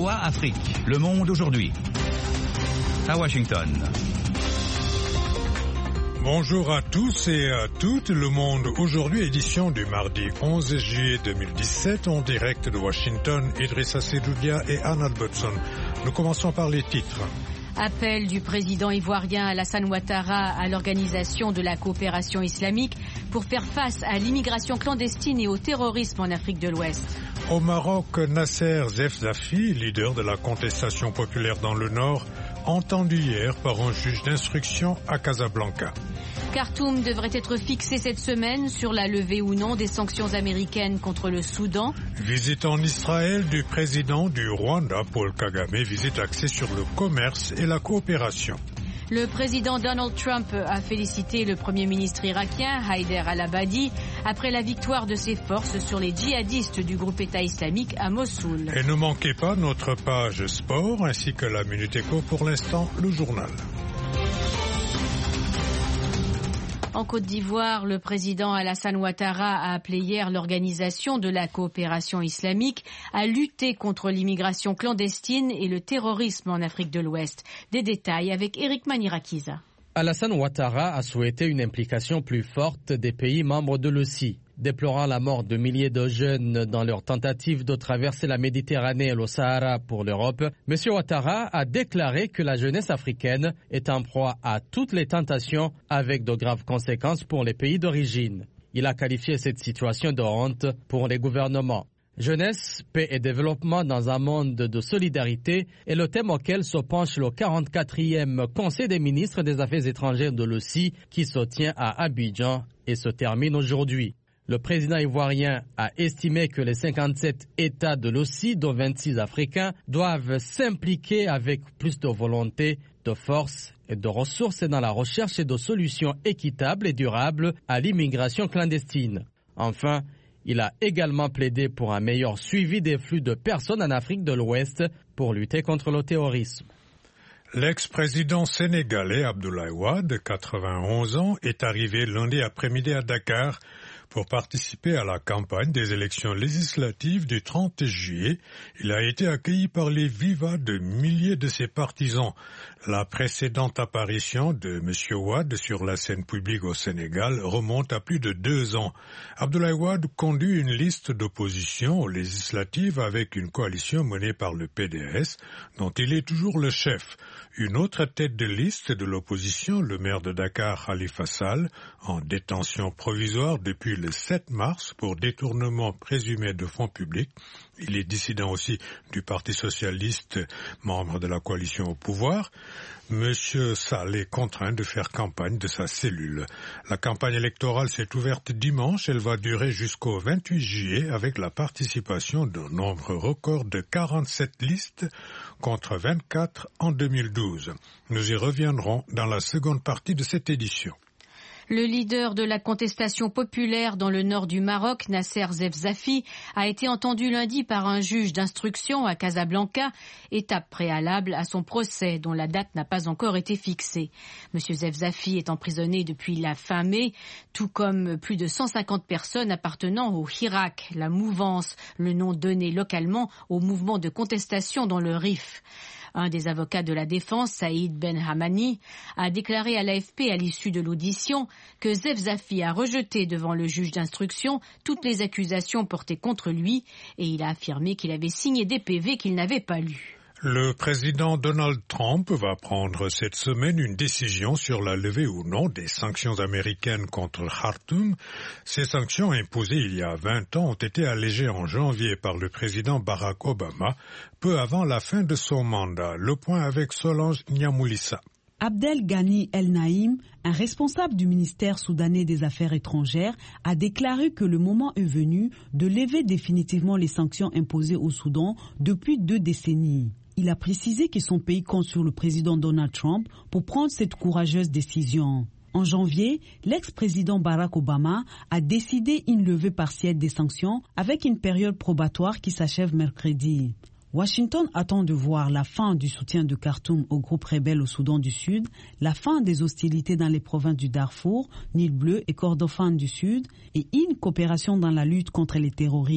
VOA Afrique. Le monde aujourd'hui. À Washington. Bonjour à tous et à toutes. Le monde aujourd'hui, édition du mardi 11 juillet 2017, en direct de Washington. Idrissa Sedoudia et Anna Albertson. Nous commençons par les titres. Appel du président ivoirien Alassane Ouattara à l'organisation de la coopération islamique pour faire face à l'immigration clandestine et au terrorisme en Afrique de l'Ouest. Au Maroc, Nasser Zefzafi, leader de la contestation populaire dans le Nord, entendu hier par un juge d'instruction à Casablanca. Khartoum devrait être fixé cette semaine sur la levée ou non des sanctions américaines contre le Soudan. Visite en Israël du président du Rwanda, Paul Kagame, visite axée sur le commerce et la coopération. Le président Donald Trump a félicité le premier ministre irakien Haider al-Abadi après la victoire de ses forces sur les djihadistes du groupe État islamique à Mossoul. Et ne manquez pas notre page sport ainsi que la Minute Éco, pour l'instant le journal. En Côte d'Ivoire, le président Alassane Ouattara a appelé hier l'organisation de la coopération islamique à lutter contre l'immigration clandestine et le terrorisme en Afrique de l'Ouest. Des détails avec Eric Manirakiza. Alassane Ouattara a souhaité une implication plus forte des pays membres de l'OCI. Déplorant la mort de milliers de jeunes dans leur tentative de traverser la Méditerranée et le Sahara pour l'Europe, M. Ouattara a déclaré que la jeunesse africaine est en proie à toutes les tentations avec de graves conséquences pour les pays d'origine. Il a qualifié cette situation de honte pour les gouvernements. Jeunesse, paix et développement dans un monde de solidarité est le thème auquel se penche le 44e Conseil des ministres des Affaires étrangères de l'OCI qui se tient à Abidjan et se termine aujourd'hui. Le président ivoirien a estimé que les 57 États de l'OCI, dont 26 africains, doivent s'impliquer avec plus de volonté, de force et de ressources dans la recherche de solutions équitables et durables à l'immigration clandestine. Enfin, il a également plaidé pour un meilleur suivi des flux de personnes en Afrique de l'Ouest pour lutter contre le terrorisme. L'ex-président sénégalais Abdoulaye Wade, 91 ans, est arrivé lundi après-midi à Dakar pour participer à la campagne des élections législatives du 30 juillet. Il a été accueilli par les vivas de milliers de ses partisans. La précédente apparition de M. Wade sur la scène publique au Sénégal remonte à plus de 2 ans. Abdoulaye Wade conduit une liste d'opposition aux législatives avec une coalition menée par le PDS, dont il est toujours le chef. Une autre tête de liste de l'opposition, le maire de Dakar, Khalifa Sall, en détention provisoire depuis le 7 mars pour détournement présumé de fonds publics. Il est dissident aussi du Parti socialiste, membre de la coalition au pouvoir. Monsieur Sall est contraint de faire campagne de sa cellule. La campagne électorale s'est ouverte dimanche. Elle va durer jusqu'au 28 juillet avec la participation d'un nombre record de 47 listes contre 24 en 2012. Nous y reviendrons dans la seconde partie de cette édition. Le leader de la contestation populaire dans le nord du Maroc, Nasser Zefzafi, a été entendu lundi par un juge d'instruction à Casablanca, étape préalable à son procès dont la date n'a pas encore été fixée. M. Zefzafi est emprisonné depuis la fin mai, tout comme plus de 150 personnes appartenant au Hirak, la mouvance, le nom donné localement au mouvement de contestation dans le Rif. Un des avocats de la défense, Saïd Ben Hamani, a déclaré à l'AFP à l'issue de l'audition que Zefzafi a rejeté devant le juge d'instruction toutes les accusations portées contre lui et il a affirmé qu'il avait signé des PV qu'il n'avait pas lus. Le président Donald Trump va prendre cette semaine une décision sur la levée ou non des sanctions américaines contre Khartoum. Ces sanctions imposées il y a 20 ans ont été allégées en janvier par le président Barack Obama, peu avant la fin de son mandat. Le point avec Solange Niamoulissa. Abdel Ghani El Naïm, un responsable du ministère soudanais des Affaires étrangères, a déclaré que le moment est venu de lever définitivement les sanctions imposées au Soudan depuis 2 décennies. Il a précisé que son pays compte sur le président Donald Trump pour prendre cette courageuse décision. En janvier, l'ex-président Barack Obama a décidé une levée partielle des sanctions avec une période probatoire qui s'achève mercredi. Washington attend de voir la fin du soutien de Khartoum au groupe rebelle au Soudan du Sud, la fin des hostilités dans les provinces du Darfour, Nil Bleu et Kordofan du Sud et une coopération dans la lutte contre le terrorisme.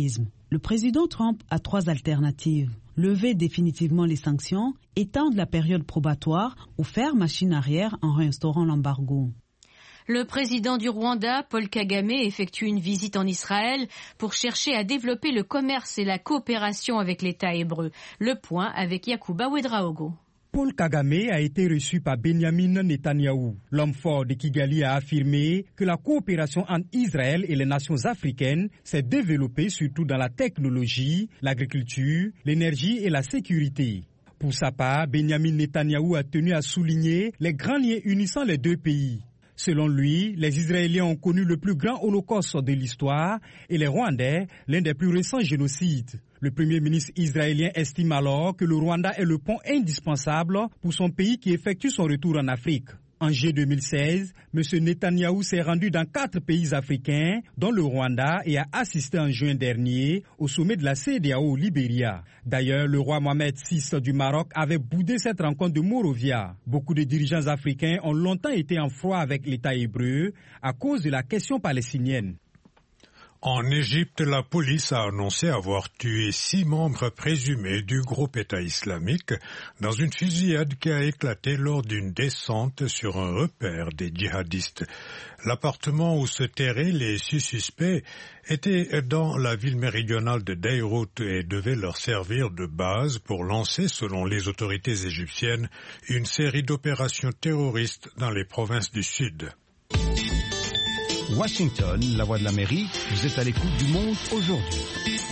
Le président Trump a 3 alternatives. Lever définitivement les sanctions, étendre la période probatoire ou faire machine arrière en réinstaurant l'embargo. Le président du Rwanda, Paul Kagame, effectue une visite en Israël pour chercher à développer le commerce et la coopération avec l'État hébreu. Le point avec Yacouba Ouedraogo. Paul Kagame a été reçu par Benjamin Netanyahou. L'homme fort de Kigali a affirmé que la coopération entre Israël et les nations africaines s'est développée surtout dans la technologie, l'agriculture, l'énergie et la sécurité. Pour sa part, Benjamin Netanyahou a tenu à souligner les grands liens unissant les deux pays. Selon lui, les Israéliens ont connu le plus grand holocauste de l'histoire et les Rwandais l'un des plus récents génocides. Le Premier ministre israélien estime alors que le Rwanda est le pont indispensable pour son pays qui effectue son retour en Afrique. En juillet 2016, M. Netanyahou s'est rendu dans 4 pays africains, dont le Rwanda, et a assisté en juin dernier au sommet de la CEDEAO au Libéria. D'ailleurs, le roi Mohamed VI du Maroc avait boudé cette rencontre de Monrovia. Beaucoup de dirigeants africains ont longtemps été en froid avec l'État hébreu à cause de la question palestinienne. En Égypte, la police a annoncé avoir tué 6 membres présumés du groupe État islamique dans une fusillade qui a éclaté lors d'une descente sur un repère des djihadistes. L'appartement où se terraient les 6 suspects était dans la ville méridionale de Beyrouth et devait leur servir de base pour lancer, selon les autorités égyptiennes, une série d'opérations terroristes dans les provinces du Sud. Washington, la voix de l'Amérique, vous êtes à l'écoute du Monde aujourd'hui.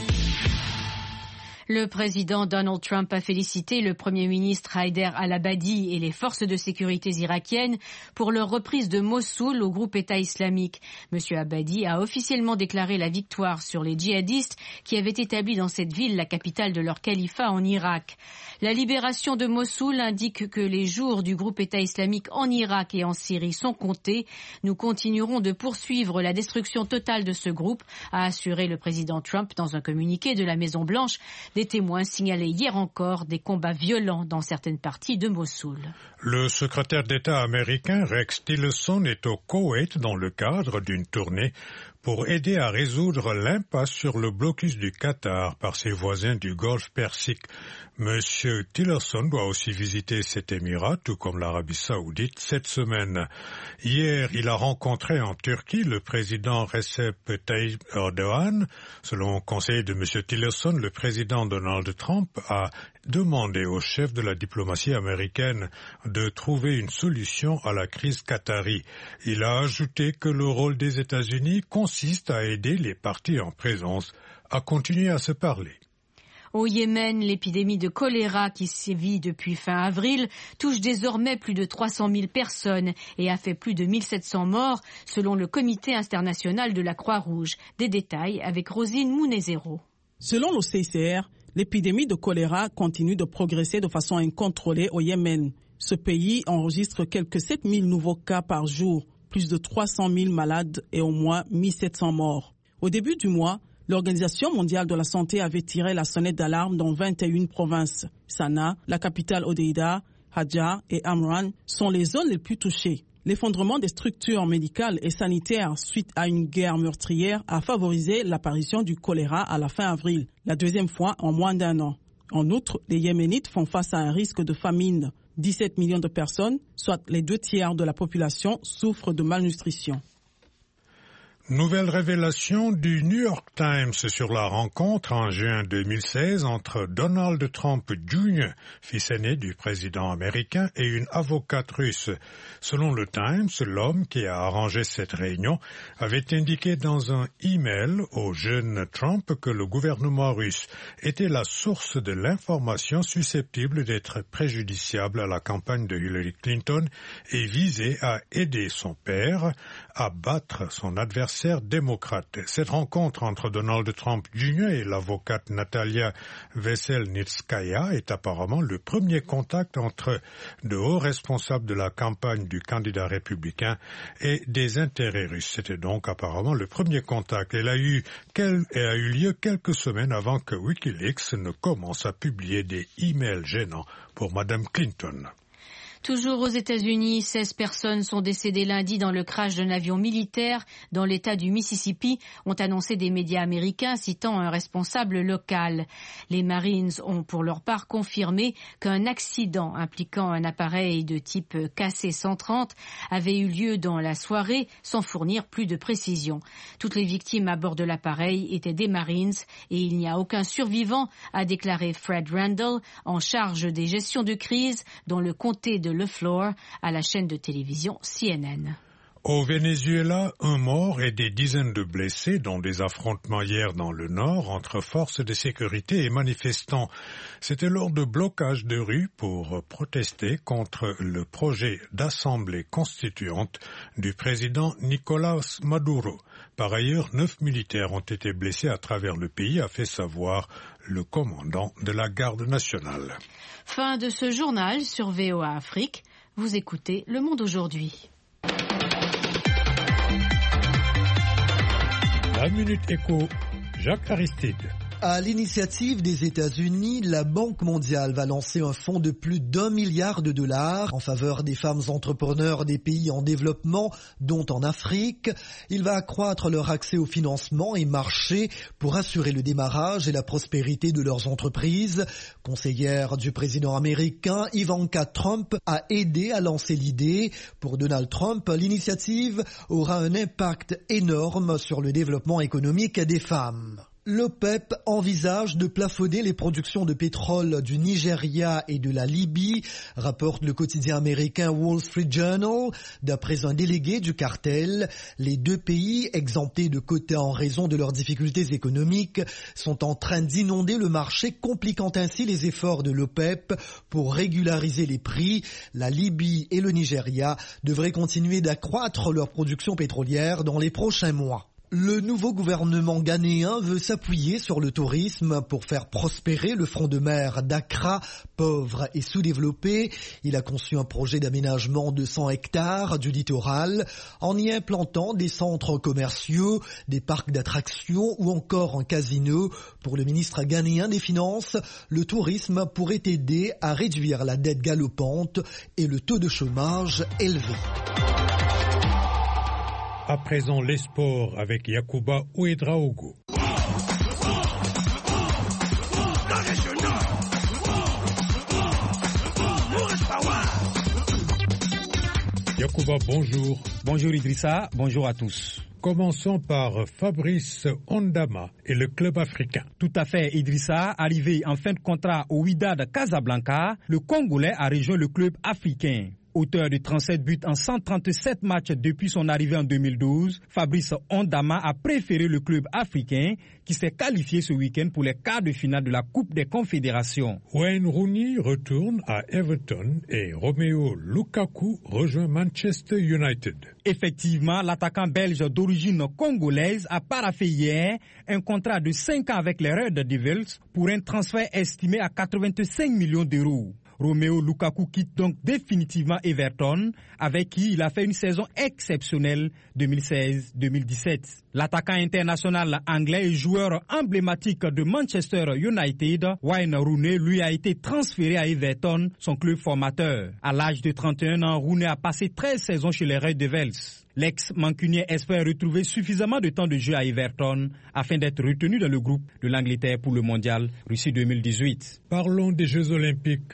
Le président Donald Trump a félicité le Premier ministre Haider al-Abadi et les forces de sécurité irakiennes pour leur reprise de Mossoul au groupe État islamique. M. Abadi a officiellement déclaré la victoire sur les djihadistes qui avaient établi dans cette ville la capitale de leur califat en Irak. La libération de Mossoul indique que les jours du groupe État islamique en Irak et en Syrie sont comptés. Nous continuerons de poursuivre la destruction totale de ce groupe, a assuré le président Trump dans un communiqué de la Maison-Blanche. Des témoins signalaient hier encore des combats violents dans certaines parties de Mossoul. Le secrétaire d'État américain Rex Tillerson est au Koweït dans le cadre d'une tournée pour aider à résoudre l'impasse sur le blocus du Qatar par ses voisins du Golfe Persique. Monsieur Tillerson doit aussi visiter cet émirat, tout comme l'Arabie Saoudite, cette semaine. Hier, il a rencontré en Turquie le président Recep Tayyip Erdogan. Selon conseiller de monsieur Tillerson, le président Donald Trump a demandé au chef de la diplomatie américaine de trouver une solution à la crise qatari. Il a ajouté que le rôle des États-Unis consiste à aider les parties en présence à continuer à se parler. Au Yémen, l'épidémie de choléra qui sévit depuis fin avril touche désormais plus de 300 000 personnes et a fait plus de 1700 morts selon le Comité international de la Croix-Rouge. Des détails avec Rosine Mounezero. Selon le CICR, l'épidémie de choléra continue de progresser de façon incontrôlée au Yémen. Ce pays enregistre quelques 7 000 nouveaux cas par jour, plus de 300 000 malades et au moins 1700 morts. Au début du mois, l'Organisation mondiale de la santé avait tiré la sonnette d'alarme dans 21 provinces. Sanaa, la capitale Hodeïda, Hadja et Amran sont les zones les plus touchées. L'effondrement des structures médicales et sanitaires suite à une guerre meurtrière a favorisé l'apparition du choléra à la fin avril, la deuxième fois en moins d'1 an. En outre, les Yéménites font face à un risque de famine. 17 millions de personnes, soit les 2/3 de la population, souffrent de malnutrition. Nouvelle révélation du New York Times sur la rencontre en juin 2016 entre Donald Trump Jr., fils aîné du président américain, et une avocate russe. Selon le Times, l'homme qui a arrangé cette réunion avait indiqué dans un email au jeune Trump que le gouvernement russe était la source de l'information susceptible d'être préjudiciable à la campagne de Hillary Clinton et visait à aider son père à battre son adversaire démocrate. Cette rencontre entre Donald Trump Jr. et l'avocate Natalia Veselnitskaya est apparemment le premier contact entre de hauts responsables de la campagne du candidat républicain et des intérêts russes. C'était donc apparemment le premier contact. Elle a eu lieu quelques semaines avant que Wikileaks ne commence à publier des emails gênants pour Madame Clinton. Toujours aux États-Unis, 16 personnes sont décédées lundi dans le crash d'un avion militaire dans l'État du Mississippi, ont annoncé des médias américains citant un responsable local. Les Marines ont pour leur part confirmé qu'un accident impliquant un appareil de type KC-130 avait eu lieu dans la soirée sans fournir plus de précisions. Toutes les victimes à bord de l'appareil étaient des Marines et il n'y a aucun survivant, a déclaré Fred Randall, en charge des gestions de crise dans le comté de Leflore à la chaîne de télévision CNN. Au Venezuela, un mort et des dizaines de blessés dans des affrontements hier dans le nord entre forces de sécurité et manifestants. C'était lors de blocages de rue pour protester contre le projet d'assemblée constituante du président Nicolás Maduro. Par ailleurs, 9 militaires ont été blessés à travers le pays, a fait savoir le commandant de la garde nationale. Fin de ce journal sur VOA Afrique. Vous écoutez Le Monde aujourd'hui. La Minute Éco, Jacques Aristide. À l'initiative des États-Unis, la Banque mondiale va lancer un fonds de plus d'$1 milliard en faveur des femmes entrepreneurs des pays en développement, dont en Afrique. Il va accroître leur accès au financement et marché pour assurer le démarrage et la prospérité de leurs entreprises. Conseillère du président américain, Ivanka Trump a aidé à lancer l'idée. Pour Donald Trump, l'initiative aura un impact énorme sur le développement économique des femmes. L'OPEP envisage de plafonner les productions de pétrole du Nigeria et de la Libye, rapporte le quotidien américain Wall Street Journal. D'après un délégué du cartel, les deux pays, exemptés de quotas en raison de leurs difficultés économiques, sont en train d'inonder le marché, compliquant ainsi les efforts de l'OPEP pour régulariser les prix. La Libye et le Nigeria devraient continuer d'accroître leur production pétrolière dans les prochains mois. Le nouveau gouvernement ghanéen veut s'appuyer sur le tourisme pour faire prospérer le front de mer d'Accra, pauvre et sous-développé. Il a conçu un projet d'aménagement de 100 hectares du littoral en y implantant des centres commerciaux, des parcs d'attractions ou encore un casino. Pour le ministre ghanéen des Finances, le tourisme pourrait aider à réduire la dette galopante et le taux de chômage élevé. À présent, les sports avec Yacouba Ouedraogo. Yacouba, bonjour. Bonjour Idrissa, bonjour à tous. Commençons par Fabrice Ondama et le club africain. Tout à fait, Idrissa. Arrivé en fin de contrat au Wydad Casablanca, le Congolais a rejoint le club africain. Auteur de 37 buts en 137 matchs depuis son arrivée en 2012, Fabrice Ondama a préféré le club africain qui s'est qualifié ce week-end pour les quarts de finale de la Coupe des Confédérations. Wayne Rooney retourne à Everton et Romelu Lukaku rejoint Manchester United. Effectivement, l'attaquant belge d'origine congolaise a paraphé hier un contrat de 5 ans avec les Red Devils pour un transfert estimé à 85 millions d'euros. Romelu Lukaku quitte donc définitivement Everton, avec qui il a fait une saison exceptionnelle 2016-2017. L'attaquant international anglais et joueur emblématique de Manchester United, Wayne Rooney, lui a été transféré à Everton, son club formateur. À l'âge de 31 ans, Rooney a passé 13 saisons chez les Red Devils. L'ex-mancunien espère retrouver suffisamment de temps de jeu à Everton afin d'être retenu dans le groupe de l'Angleterre pour le mondial Russie 2018. Parlons des Jeux Olympiques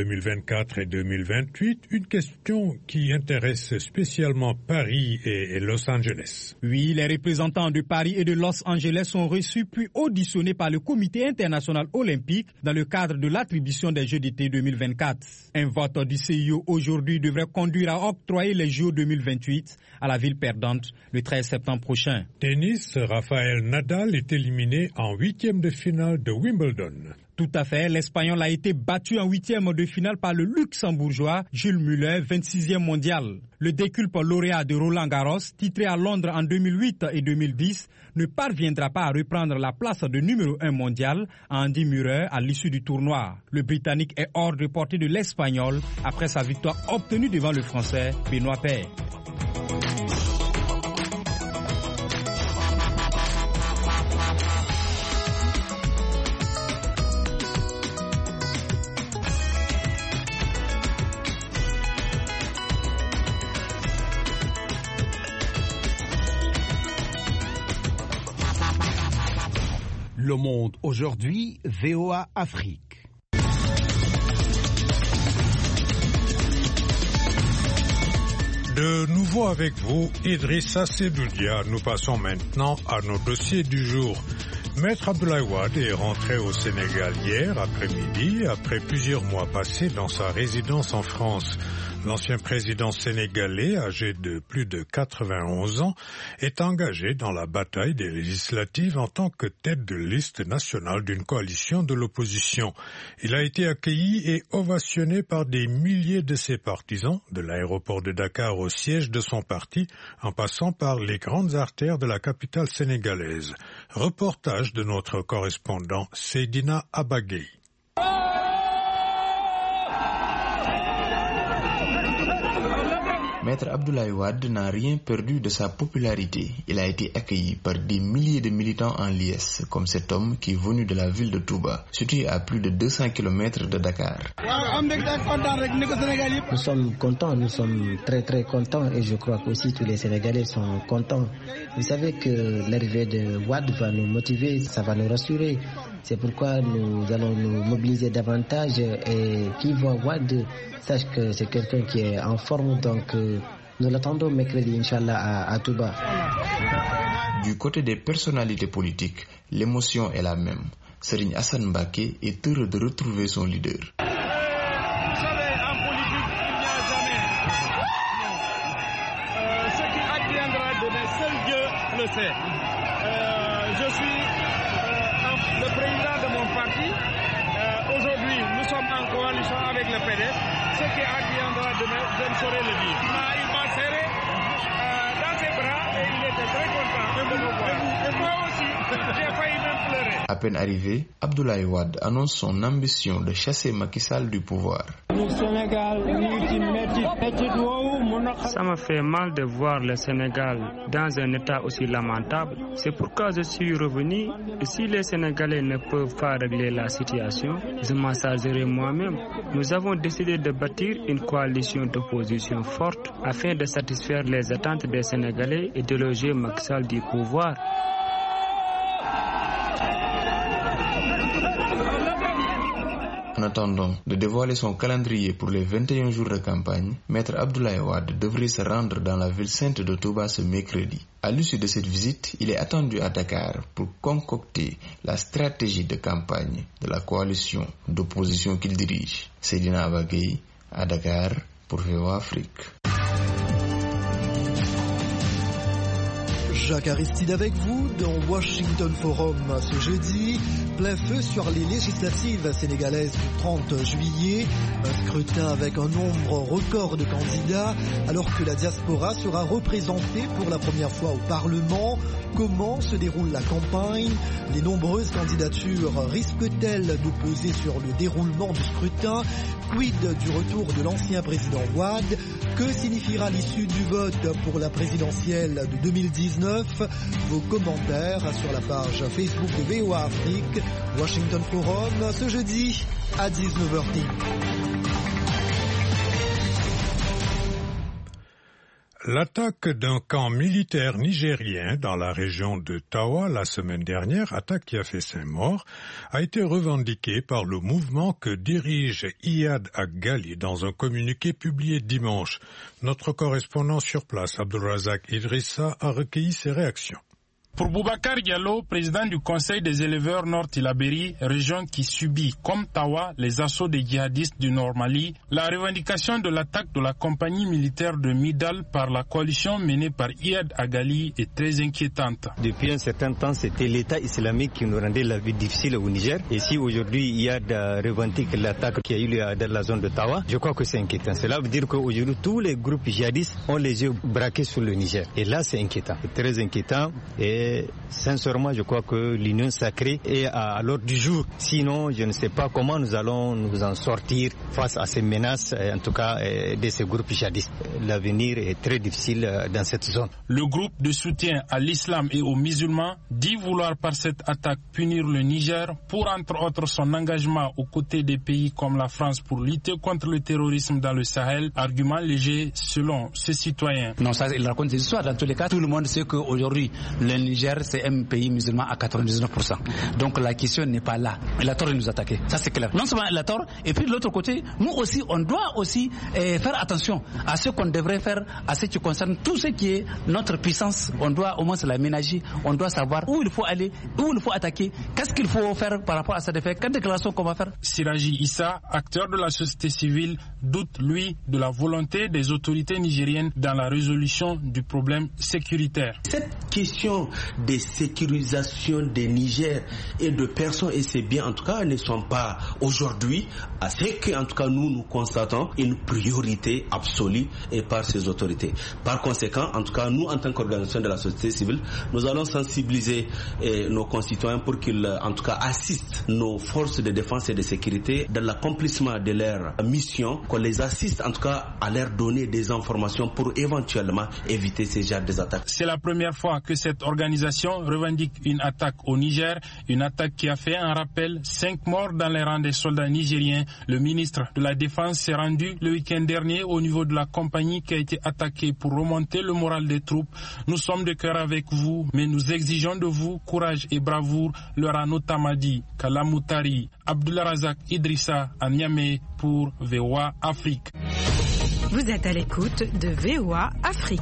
2024 et 2028, une question qui intéresse spécialement Paris et Los Angeles. Oui, les représentants de Paris et de Los Angeles sont reçus puis auditionnés par le Comité international olympique dans le cadre de l'attribution des Jeux d'été 2024. Un vote du CIO aujourd'hui devrait conduire à octroyer les Jeux 2028 à la ville perdante le 13 septembre prochain. Tennis, Rafael Nadal est éliminé en 8e de finale de Wimbledon. Tout à fait, l'Espagnol a été battu en 8e de finale par le Luxembourgeois Jules Muller, 26e mondial. Le déculpe lauréat de Roland Garros, titré à Londres en 2008 et 2010, ne parviendra pas à reprendre la place de numéro 1 mondial à Andy Murray à l'issue du tournoi. Le Britannique est hors de portée de l'Espagnol après sa victoire obtenue devant le Français Benoît Paire. Le Monde aujourd'hui, VOA Afrique. De nouveau avec vous, Idrissa Sedoudia. Nous passons maintenant à nos dossiers du jour. Maître Abdoulaye Wade est rentré au Sénégal hier après-midi, après plusieurs mois passés dans sa résidence en France. L'ancien président sénégalais, âgé de plus de 91 ans, est engagé dans la bataille des législatives en tant que tête de liste nationale d'une coalition de l'opposition. Il a été accueilli et ovationné par des milliers de ses partisans, de l'aéroport de Dakar au siège de son parti, en passant par les grandes artères de la capitale sénégalaise. Reportage de notre correspondant Seydina Abagay. Maître Abdoulaye Wade n'a rien perdu de sa popularité. Il a été accueilli par des milliers de militants en liesse, comme cet homme qui est venu de la ville de Touba, située à plus de 200 km de Dakar. Nous sommes contents, nous sommes très très contents et je crois qu'aussi tous les Sénégalais sont contents. Vous savez que l'arrivée de Wade va nous motiver, ça va nous rassurer. C'est pourquoi nous allons nous mobiliser davantage et qui voit Wade sache que c'est quelqu'un qui est en forme, donc nous l'attendons mercredi, Inch'Allah, à Touba. Du côté des personnalités politiques, l'émotion est la même. Serigne Assane Mbacké est heureux de retrouver son leader. Vous savez, en politique, il n'y a jamais. Ce qui adviendra demain, seul Dieu le sait. Je suis le président de mon parti. Aujourd'hui, nous sommes en coalition avec le PDS. Ce qui adviendra demain, je ne saurais le dire. Il m'a serré dans ses bras et il était très content de me voir. Et moi aussi, j'ai failli même pleurer. À peine arrivé, Abdoulaye Wade annonce son ambition de chasser Macky Sall du pouvoir. Ça me fait mal de voir le Sénégal dans un état aussi lamentable. C'est pourquoi je suis revenu. Et si les Sénégalais ne peuvent pas régler la situation, je m'en chargerai moi-même. Nous avons décidé de bâtir une coalition d'opposition forte afin de satisfaire les attentes des Sénégalais et de loger Macky Sall du pouvoir. En attendant de dévoiler son calendrier pour les 21 jours de campagne, Maître Abdoulaye Wade devrait se rendre dans la ville sainte de Touba ce mercredi. À l'issue de cette visite, il est attendu à Dakar pour concocter la stratégie de campagne de la coalition d'opposition qu'il dirige. Seydina Abagay à Dakar pour VOA Afrique. Jacques Aristide avec vous dans Washington Forum ce jeudi. Plein feu sur les législatives sénégalaises du 30 juillet. Un scrutin avec un nombre record de candidats alors que la diaspora sera représentée pour la première fois au Parlement. Comment se déroule la campagne? Les nombreuses candidatures risquent-elles de peser sur le déroulement du scrutin? Quid du retour de l'ancien président Wade? Que signifiera l'issue du vote pour la présidentielle de 2019? Vos commentaires sur la page Facebook de VOA Afrique, Washington Forum, ce jeudi à 19h10. L'attaque d'un camp militaire nigérien dans la région de Tawa la semaine dernière, attaque qui a fait 5 morts, a été revendiquée par le mouvement que dirige Iyad Ag-Ghali dans un communiqué publié dimanche. Notre correspondant sur place, Abdulrazak Idrissa, a recueilli ses réactions. Pour Boubacar Diallo, président du Conseil des éleveurs Nord-Tilaberi, région qui subit, comme Tawa, les assauts des djihadistes du Nord Mali, la revendication de l'attaque de la compagnie militaire de Midal par la coalition menée par Iyad Ag-Ghali est très inquiétante. Depuis un certain temps, c'était l'État islamique qui nous rendait la vie difficile au Niger. Et si aujourd'hui Iyad revendique l'attaque qui a eu lieu dans la zone de Tawa, je crois que c'est inquiétant. Cela veut dire qu'aujourd'hui, tous les groupes djihadistes ont les yeux braqués sur le Niger. Et là, c'est inquiétant. C'est très inquiétant. Et sincèrement, je crois que l'union sacrée est à l'ordre du jour. Sinon, je ne sais pas comment nous allons nous en sortir face à ces menaces, en tout cas de ces groupes djihadistes. L'avenir est très difficile dans cette zone. Le groupe de soutien à l'islam et aux musulmans dit vouloir par cette attaque punir le Niger pour entre autres son engagement aux côtés des pays comme la France pour lutter contre le terrorisme dans le Sahel. Argument léger selon ses citoyens. Non, ça, il raconte des histoires. Dans tous les cas, tout le monde sait qu'aujourd'hui, le Niger, c'est un pays musulman à 99%. Donc la question n'est pas là. Il a tort de nous attaquer. Ça c'est clair. Non seulement il a tort, et puis de l'autre côté, nous aussi, on doit aussi faire attention à ce qu'on devrait faire, à ce qui concerne tout ce qui est notre puissance. On doit au moins se l'aménager. On doit savoir où il faut aller, où il faut attaquer, qu'est-ce qu'il faut faire par rapport à cette défaite, quelle déclaration qu'on va faire. Siraji Issa, acteur de la société civile, doute, lui, de la volonté des autorités nigériennes dans la résolution du problème sécuritaire. Cette question de sécurisation des Niger et de personnes et ses biens, en tout cas, ne sont pas aujourd'hui à ce que, en tout cas, nous constatons une priorité absolue et par ces autorités. Par conséquent, en tout cas, nous, en tant qu'organisation de la société civile, nous allons sensibiliser nos concitoyens pour qu'ils, en tout cas, assistent nos forces de défense et de sécurité dans l'accomplissement de leur mission, qu'on les assiste, en tout cas, à leur donner des informations pour éventuellement éviter ces genres d'attaques. C'est la première fois que cette organisation revendique une attaque au Niger, une attaque qui a fait un rappel, 5 morts dans les rangs des soldats nigériens. Le ministre de la Défense s'est rendu le week-end dernier au niveau de la compagnie qui a été attaquée pour remonter le moral des troupes. Nous sommes de cœur avec vous, mais nous exigeons de vous courage et bravoure, leur a notamment dit Kalamoutari. Abdulrazak Idrissa à Niamey pour VOA Afrique. Vous êtes à l'écoute de VOA Afrique.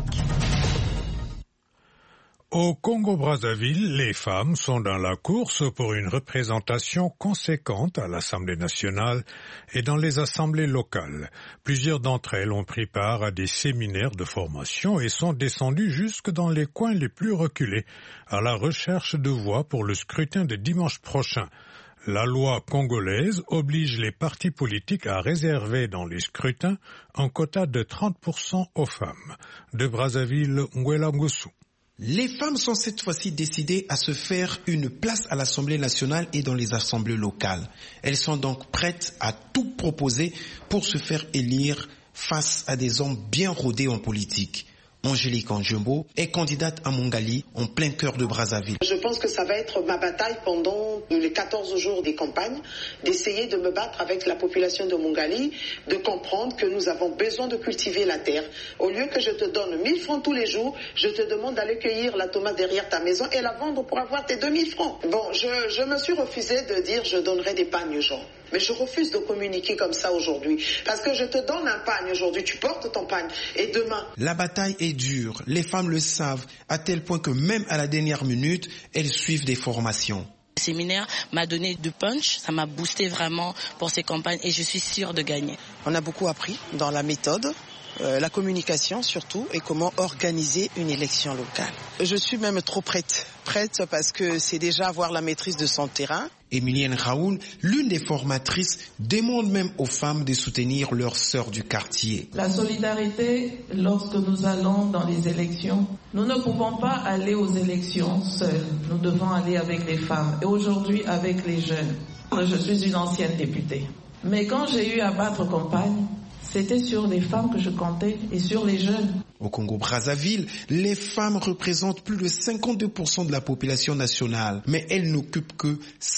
Au Congo-Brazzaville, les femmes sont dans la course pour une représentation conséquente à l'Assemblée nationale et dans les assemblées locales. Plusieurs d'entre elles ont pris part à des séminaires de formation et sont descendues jusque dans les coins les plus reculés à la recherche de voix pour le scrutin de dimanche prochain. La loi congolaise oblige les partis politiques à réserver dans les scrutins un quota de 30% aux femmes. De Brazzaville, Ngwela Ngossou. Les femmes sont cette fois-ci décidées à se faire une place à l'Assemblée nationale et dans les assemblées locales. Elles sont donc prêtes à tout proposer pour se faire élire face à des hommes bien rodés en politique. Angélique Anjumbo est candidate à Mongali, en plein cœur de Brazzaville. Je pense que ça va être ma bataille pendant les 14 jours des campagnes, d'essayer de me battre avec la population de Mongali, de comprendre que nous avons besoin de cultiver la terre. Au lieu que je te donne 1000 francs tous les jours, je te demande d'aller cueillir la tomate derrière ta maison et la vendre pour avoir tes 2000 francs. Bon, je me suis refusé de dire je donnerai des pagnes aux gens. Mais je refuse de communiquer comme ça aujourd'hui. Parce que je te donne un pagne aujourd'hui, tu portes ton pagne. Et demain... La bataille est dure, les femmes le savent, à tel point que même à la dernière minute, elles suivent des formations. Le séminaire m'a donné du punch, ça m'a boosté vraiment pour ces campagnes et je suis sûre de gagner. On a beaucoup appris dans la méthode, la communication surtout, et comment organiser une élection locale. Je suis même trop prête parce que c'est déjà avoir la maîtrise de son terrain. Emilienne Raoul, l'une des formatrices, demande même aux femmes de soutenir leurs sœurs du quartier. La solidarité, lorsque nous allons dans les élections, nous ne pouvons pas aller aux élections seuls. Nous devons aller avec les femmes et aujourd'hui avec les jeunes. Je suis une ancienne députée. Mais quand j'ai eu à battre campagne, c'était sur les femmes que je comptais et sur les jeunes. Au Congo-Brazzaville, les femmes représentent plus de 52% de la population nationale, mais elles n'occupent que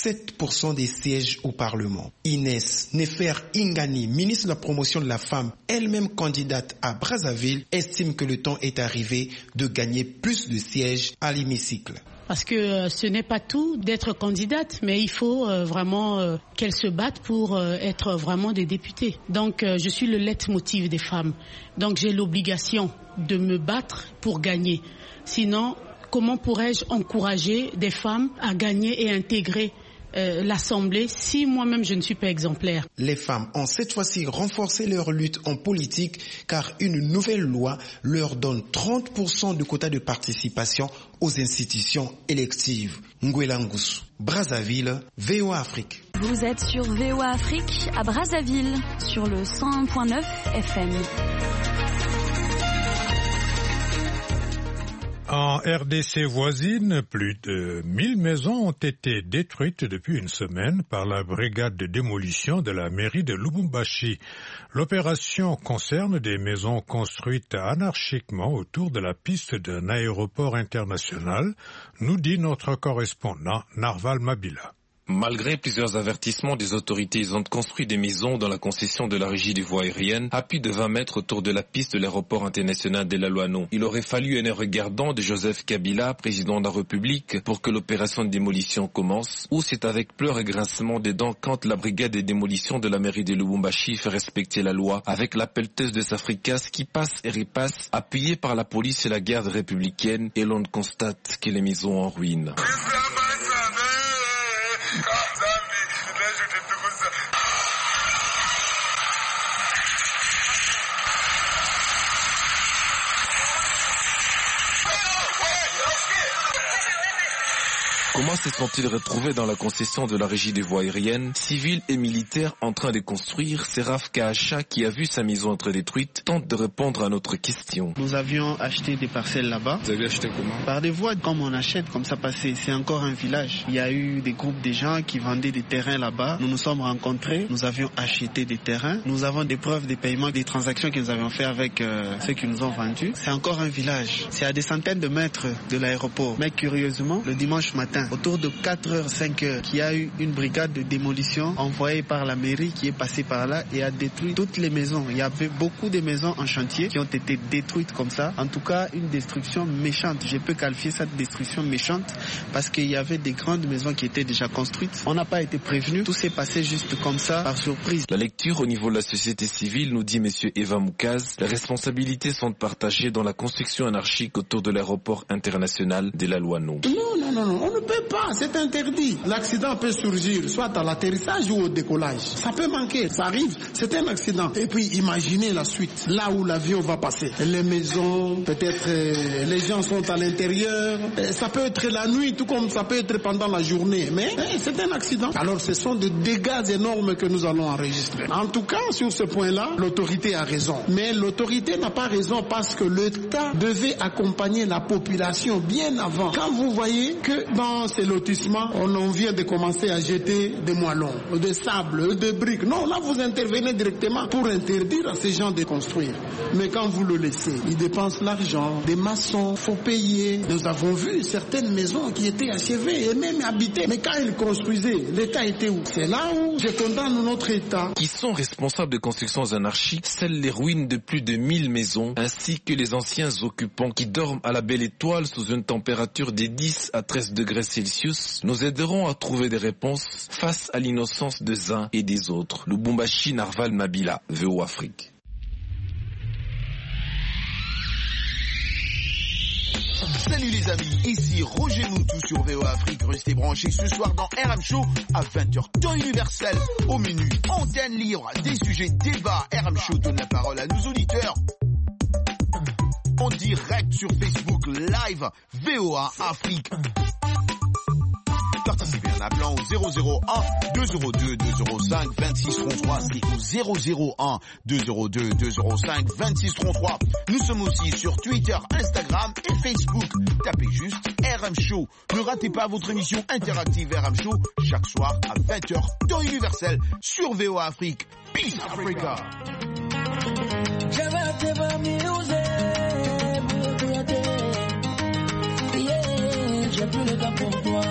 7% des sièges au Parlement. Inès Nefer Ingani, ministre de la promotion de la femme, elle-même candidate à Brazzaville, estime que le temps est arrivé de gagner plus de sièges à l'hémicycle. Parce que ce n'est pas tout d'être candidate, mais il faut vraiment qu'elles se battent pour être vraiment des députées. Donc je suis le leitmotiv des femmes. Donc j'ai l'obligation de me battre pour gagner. Sinon, comment pourrais-je encourager des femmes à gagner et intégrer l'Assemblée si moi-même je ne suis pas exemplaire? Les femmes ont cette fois-ci renforcé leur lutte en politique car une nouvelle loi leur donne 30% de quota de participation aux institutions électives. Ngwela Ngossou, Brazzaville, VOA Afrique. Vous êtes sur VOA Afrique à Brazzaville sur le 101.9 FM. En RDC voisine, plus de 1000 maisons ont été détruites depuis une semaine par la brigade de démolition de la mairie de Lubumbashi. L'opération concerne des maisons construites anarchiquement autour de la piste d'un aéroport international, nous dit notre correspondant Narval Mabila. Malgré plusieurs avertissements des autorités, ils ont construit des maisons dans la concession de la régie des voies aériennes à plus de 20 mètres autour de la piste de l'aéroport international de Lalouano. Il aurait fallu un regardant de Joseph Kabila, président de la République, pour que l'opération de démolition commence, ou c'est avec pleurs et grincement des dents quand la brigade de démolition de la mairie de Lubumbashi fait respecter la loi avec la pelleteuse de Safricas qui passe et repasse, appuyée par la police et la garde républicaine, et l'on constate que les maisons en ruine. Comment se sont-ils retrouvés dans la concession de la régie des voies aériennes, civils et militaires en train de construire? Seraf Kahacha, qui a vu sa maison être détruite, tente de répondre à notre question. Nous avions acheté des parcelles là-bas. Vous avez acheté comment? Par des voies, comme on achète, comme ça passé. C'est encore un village. Il y a eu des groupes de gens qui vendaient des terrains là-bas. Nous nous sommes rencontrés. Nous avions acheté des terrains. Nous avons des preuves des paiements, des transactions que nous avions fait avec ceux qui nous ont vendus. C'est encore un village. C'est à des centaines de mètres de l'aéroport. Mais curieusement, le dimanche matin, autour de 4h, 5h, il y a eu une brigade de démolition envoyée par la mairie qui est passée par là et a détruit toutes les maisons. Il y avait beaucoup de maisons en chantier qui ont été détruites comme ça. En tout cas, une destruction méchante. Je peux qualifier cette destruction méchante parce qu'il y avait des grandes maisons qui étaient déjà construites. On n'a pas été prévenus. Tout s'est passé juste comme ça, par surprise. La lecture au niveau de la société civile, nous dit M. Eva Moukaz, les responsabilités sont partagées dans la construction anarchique autour de l'aéroport international de Lalouano. Non, on ne peut pas. C'est interdit. L'accident peut surgir soit à l'atterrissage ou au décollage. Ça peut manquer, ça arrive, c'est un accident. Et puis imaginez la suite, là où l'avion va passer. Les maisons, peut-être les gens sont à l'intérieur. Ça peut être la nuit, tout comme ça peut être pendant la journée. Mais c'est un accident. Alors ce sont des dégâts énormes que nous allons enregistrer. En tout cas, sur ce point-là, l'autorité a raison. Mais l'autorité n'a pas raison parce que l'État devait accompagner la population bien avant. Quand vous voyez que dans ces lotissement, on vient de commencer à jeter des moellons, des sables, des briques. Non, là vous intervenez directement pour interdire à ces gens de construire. Mais quand vous le laissez, ils dépensent l'argent, des maçons, faut payer. Nous avons vu certaines maisons qui étaient achevées et même habitées. Mais quand ils construisaient, l'État était où? C'est là où je condamne notre État. Qui sont responsables de constructions anarchiques, celles les ruines de plus de 1000 maisons, ainsi que les anciens occupants qui dorment à la belle étoile sous une température de 10 à 13 degrés Celsius. Nous aiderons à trouver des réponses face à l'innocence des uns et des autres. Lubumbashi, Narval Mabila, VOA Afrique. Salut les amis, ici Roger Moutou sur VOA Afrique. Restez branchés ce soir dans RM Show à 20h, temps universel. Au menu, antenne libre, des sujets débats. RM Show donne la parole à nos auditeurs. En direct sur Facebook Live, VOA Afrique. Participez en appelant au 001 202 205 26 33. C'est au 001 202 205 26 33. Nous sommes aussi sur Twitter, Instagram et Facebook. Tapez juste RM Show. Ne ratez pas votre émission interactive RM Show chaque soir à 20h, temps universel sur VOA Afrique. Peace Africa. J'ai plus le temps pour toi.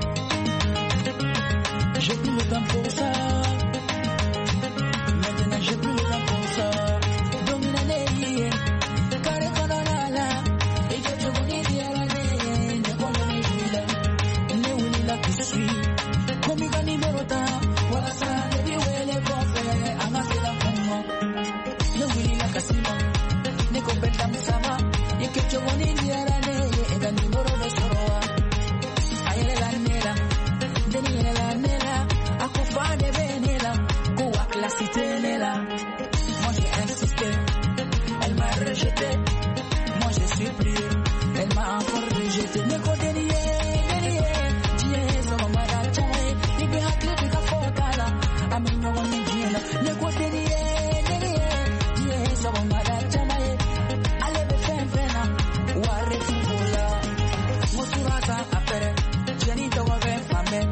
J'ai plus le temps pour ça. Maintenant j'ai plus le temps pour ça. Dominane, kare kononala. Et que tu connais bien la ne connais pas. Ne oublie qui je suis. Comme il gagne merota. Voilà ça, ne dis où elle est pour faire. Amasser la femme. Ne oublie la kasima. Ne complète la msama. Et que tu connais bien la ne. Et gagne numéro de soroa. Aïe la nera. Deni la nera. Akufane venela. Kouak la cité nela. Moi j'ai insisté. Elle m'a rejeté. Moi je suis plus. Elle m'a encore rejeté. Ne kodeniye. Diye sama mara chai. Ibi hakli tika fokala. Aminyo wani jina. Ne kodeniye. Diye sama mara chai. Alebe fenfena. Ware fufula. Mosurata apere. Jenito wave fame.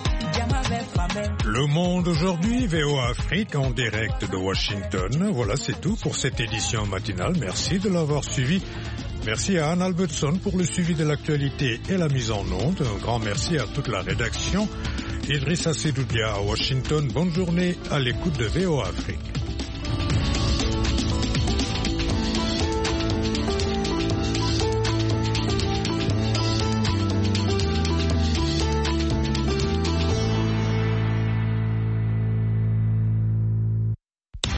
Le Monde aujourd'hui, VOA Afrique en direct de Washington. Voilà, c'est tout pour cette édition matinale. Merci de l'avoir suivi. Merci à Anne Albertson pour le suivi de l'actualité et la mise en onde. Un grand merci à toute la rédaction Idrissa Sedoudia à Washington. Bonne journée à l'écoute de VOA Afrique.